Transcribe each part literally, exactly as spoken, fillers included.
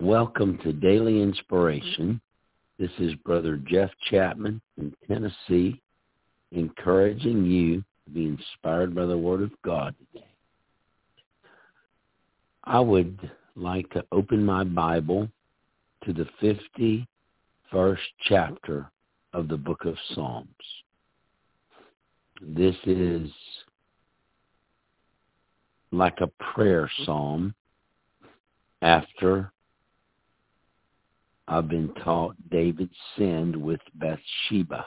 Welcome to Daily Inspiration. This is Brother Jeff Chapman in Tennessee, encouraging you to be inspired by the Word of God today. I would like to open my Bible to the fifty-first chapter of the book of Psalms. This is like a prayer psalm after I've been taught David sinned with Bathsheba.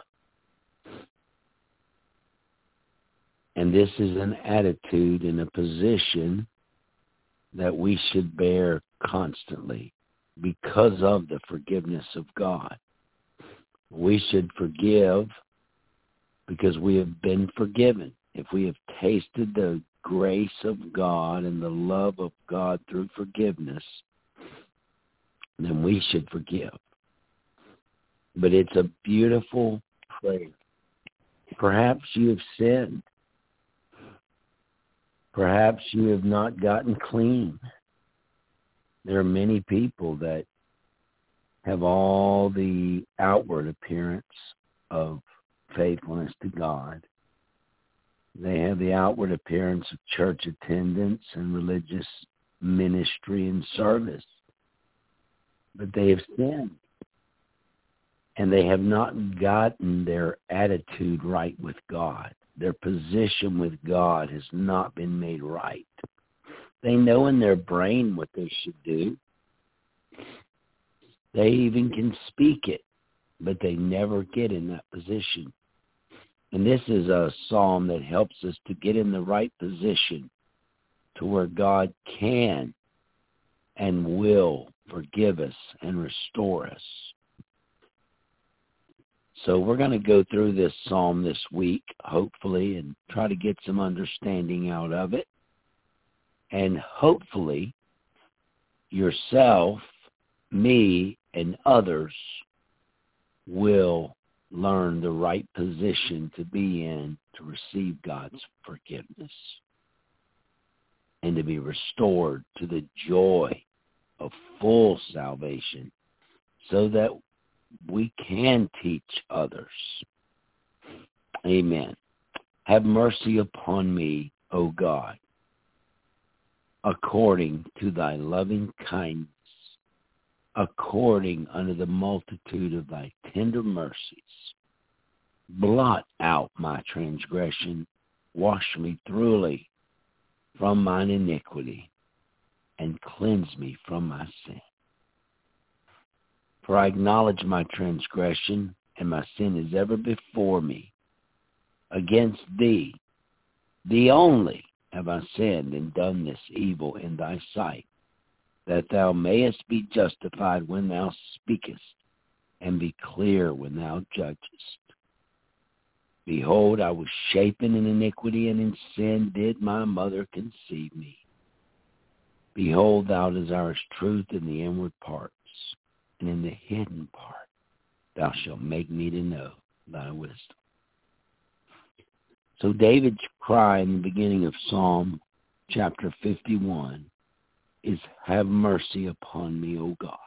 And this is an attitude and a position that we should bear constantly because of the forgiveness of God. We should forgive because we have been forgiven. If we have tasted the grace of God and the love of God through forgiveness, then we should forgive. But it's a beautiful prayer. Perhaps you have sinned. Perhaps you have not gotten clean. There are many people that have all the outward appearance of faithfulness to God. They have the outward appearance of church attendance and religious ministry and service. But they have sinned, and they have not gotten their attitude right with God. Their position with God has not been made right. They know in their brain what they should do. They even can speak it, but they never get in that position. And this is a psalm that helps us to get in the right position to where God can and will forgive us and restore us. So we're going to go through this psalm this week, hopefully, and try to get some understanding out of it. And hopefully yourself, me, and others will learn the right position to be in to receive God's forgiveness and to be restored to the joy of full salvation so that we can teach others. Amen. Have mercy upon me, O God, according to thy loving kindness, according unto the multitude of thy tender mercies. Blot out my transgression, wash me thoroughly from mine iniquity, and cleanse me from my sin. For I acknowledge my transgression, and my sin is ever before me. Against thee, thee only, have I sinned and done this evil in thy sight, that thou mayest be justified when thou speakest, and be clear when thou judgest. Behold, I was shapen in iniquity, and in sin did my mother conceive me. Behold, thou desirest truth in the inward parts, and in the hidden part thou shalt make me to know thy wisdom. So David's cry in the beginning of Psalm chapter fifty-one is, have mercy upon me, O God.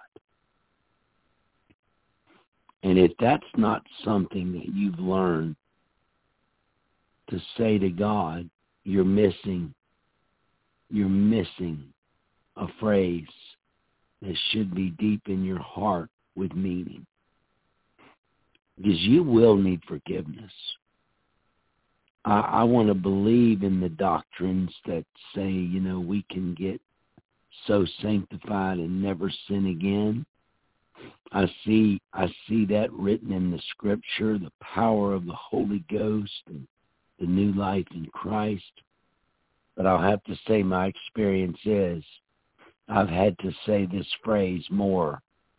And if that's not something that you've learned to say to God, you're missing, you're missing a phrase that should be deep in your heart with meaning. Because you will need forgiveness. I, I want to believe in the doctrines that say, you know, we can get so sanctified and never sin again. I see I see that written in the scripture, the power of the Holy Ghost and the new life in Christ. But I'll have to say my experience is I've had to say this phrase more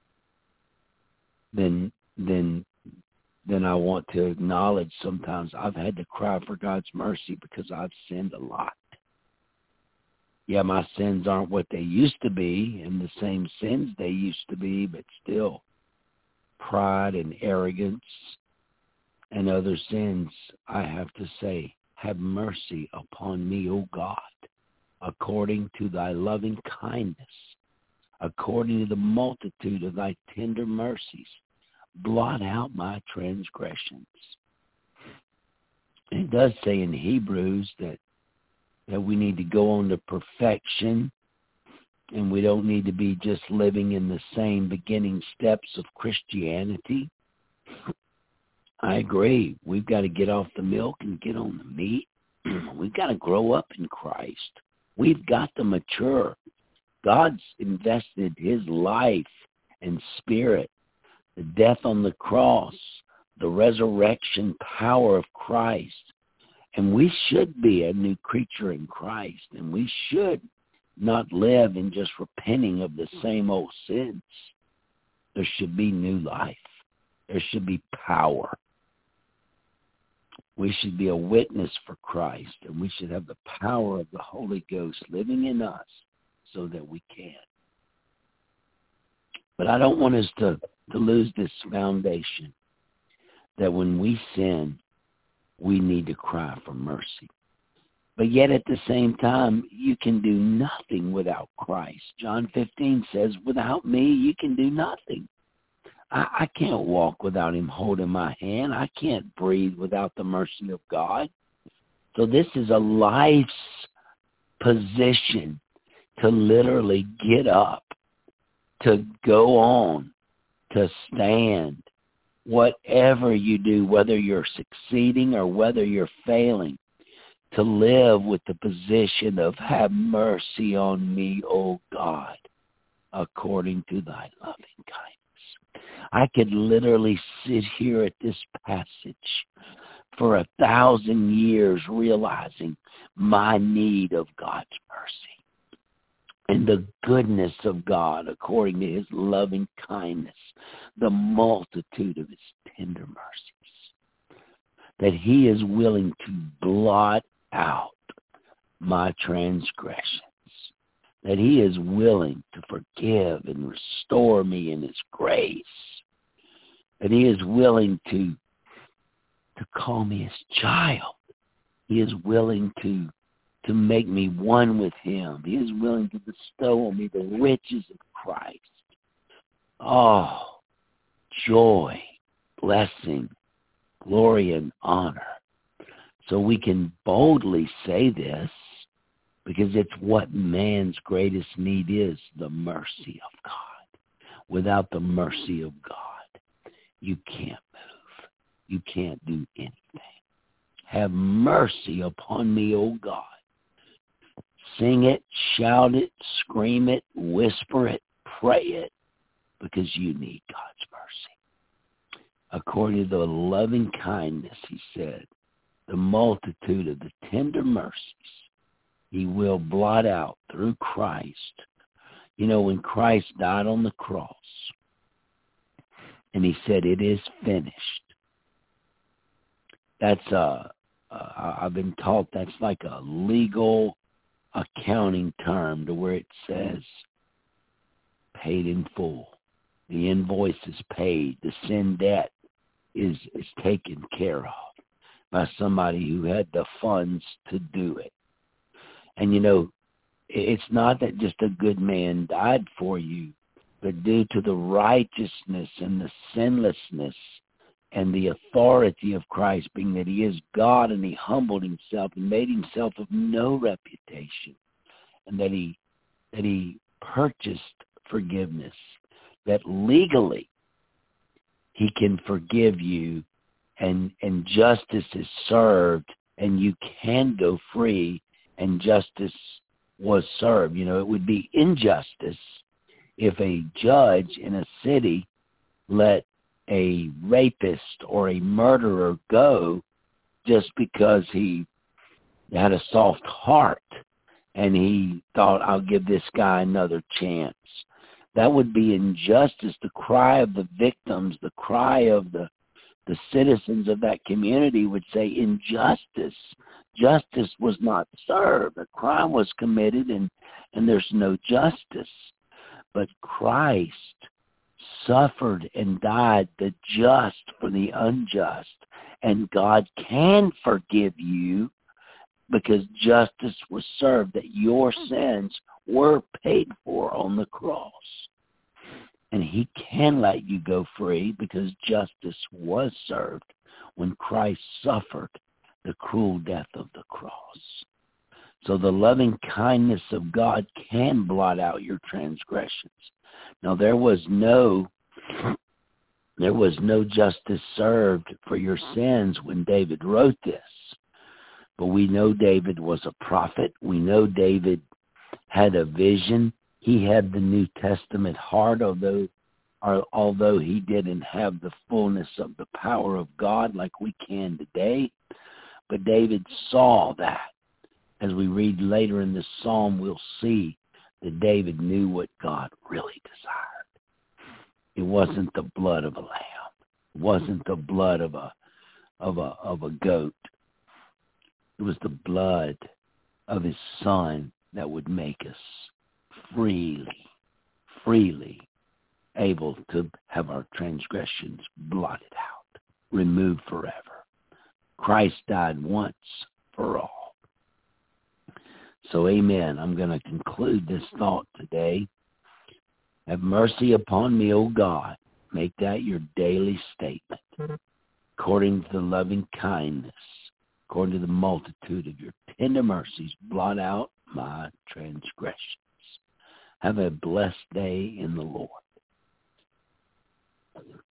than than than I want to acknowledge sometimes. I've had to cry for God's mercy because I've sinned a lot. Yeah, my sins aren't what they used to be and the same sins they used to be, but still pride and arrogance and other sins, I have to say, have mercy upon me, O God, according to thy loving kindness, according to the multitude of thy tender mercies. Blot out my transgressions. It does say in Hebrews that, that we need to go on to perfection, and we don't need to be just living in the same beginning steps of Christianity. I agree. We've got to get off the milk and get on the meat. We've got to grow up in Christ. We've got to mature. God's invested his life and spirit, the death on the cross, the resurrection power of Christ. And we should be a new creature in Christ. And we should not live in just repenting of the same old sins. There should be new life. There should be power. We should be a witness for Christ, and we should have the power of the Holy Ghost living in us so that we can. But I don't want us to, to lose this foundation that when we sin, we need to cry for mercy. But yet at the same time, you can do nothing without Christ. John fifteen says, without me, you can do nothing. I, I can't walk without him holding my hand. I can't breathe without the mercy of God. So this is a life's position to literally get up, to go on, to stand. Whatever you do, whether you're succeeding or whether you're failing, to live with the position of have mercy on me, O God, according to thy loving kindness. I could literally sit here at this passage for a thousand years realizing my need of God's mercy and the goodness of God according to his loving kindness, the multitude of his tender mercies, that he is willing to blot out my transgressions, that he is willing to forgive and restore me in his grace, that he is willing to to call me his child. He is willing to to make me one with him. He is willing to bestow on me the riches of Christ. Oh, joy, blessing, glory, and honor. So we can boldly say this because it's what man's greatest need is, the mercy of God. Without the mercy of God, you can't move. You can't do anything. Have mercy upon me, O God. Sing it, shout it, scream it, whisper it, pray it, because you need God's mercy. According to the loving kindness, he said, the multitude of the tender mercies he will blot out through Christ. You know, when Christ died on the cross and he said, it is finished. That's a, uh, I've been taught that's like a legal accounting term to where it says paid in full. The invoice is paid. The sin debt is, is taken care of by somebody who had the funds to do it. And, you know, it's not that just a good man died for you, but due to the righteousness and the sinlessness and the authority of Christ, being that he is God and he humbled himself and made himself of no reputation, and that he that he purchased forgiveness, that legally he can forgive you, and and justice is served, and you can go free, and justice was served. You know, it would be injustice if a judge in a city let a rapist or a murderer go just because he had a soft heart and he thought, I'll give this guy another chance. That would be injustice. The cry of the victims, the cry of the, the citizens of that community would say injustice. Justice was not served. A crime was committed and, and there's no justice. But Christ suffered and died the just for the unjust. And God can forgive you because justice was served, that your sins were paid for on the cross. And he can let you go free because justice was served when Christ suffered the cruel death of the cross. So the loving kindness of God can blot out your transgressions. Now there was no there was no justice served for your sins when David wrote this. But we know David was a prophet. We know David had a vision. He had the New Testament heart, although although he didn't have the fullness of the power of God like we can today. But David saw that. As we read later in this psalm, we'll see that David knew what God really desired. It wasn't the blood of a lamb. It wasn't the blood of a of a of a goat. It was the blood of his Son that would make us freely, freely able to have our transgressions blotted out, removed forever. Christ died once for all. So amen. I'm going to conclude this thought today. Have mercy upon me, O God. Make that your daily statement. According to the loving kindness, according to the multitude of your tender mercies, blot out my transgressions. Have a blessed day in the Lord.